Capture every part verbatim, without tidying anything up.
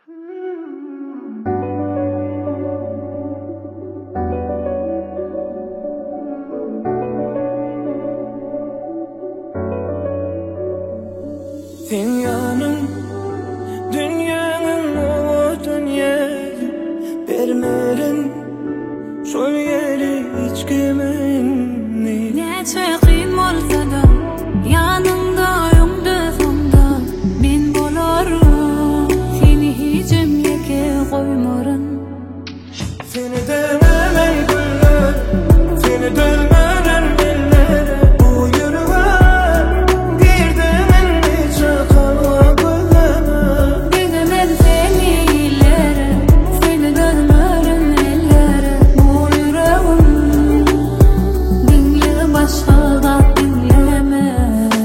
Dünyanın, dünyanın o dünyayı bermerin, şol yeri hiç kimin. Neçe kıyın bolsa da yanında öňdüzümde men bolarım, seni hiç emleke koymarın. Seni dönmeden güller, seni dönmeden dillere, bu yürüme girdimin nice kalabına. Gidemen seni illere, seni dönmeden ellere, bu yüreğim dinle başka da dinleme.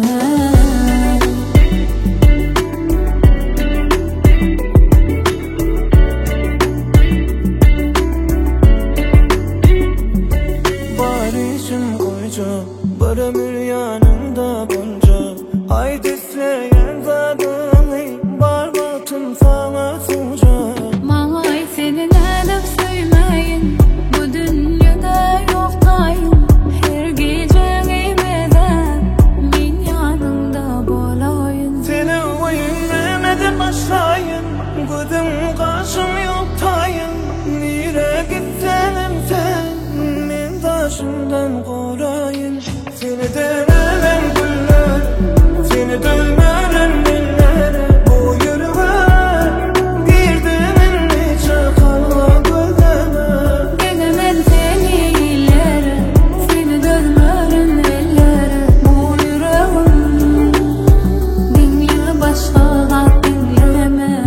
Barışım koyca, bir ömür yanında bunca. Ay disleyen zadını, barbatın sana sunacak. Mağay seni edip söymeyin, bu dünyada yoktayım. Her gece giymeden min yanında bolayın. Seni oyun edip başlayın, gözüm karşım yoktayın. Nire gitsenim sen, men taşımdan korayın. Seni dönmeden güller, seni dönmeden dillere, bu yürüme girdimin nice kalabına. Gidemen seni illere, seni dönmeden ellere, bu yüreğim dinle başka da dinleme.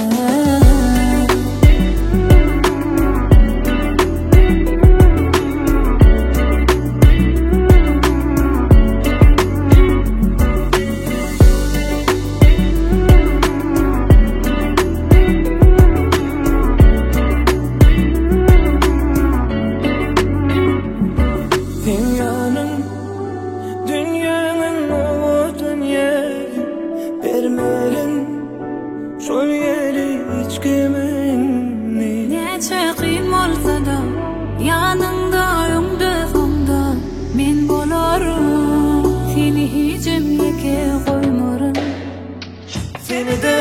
Dünyanın, dünyanın o dünyayı bermerin, şol yeri hiç kimin. Neçe kıyın bolsa da yanında öňdüzümde men bolarım, seni hiç emleke koymarın. Seni de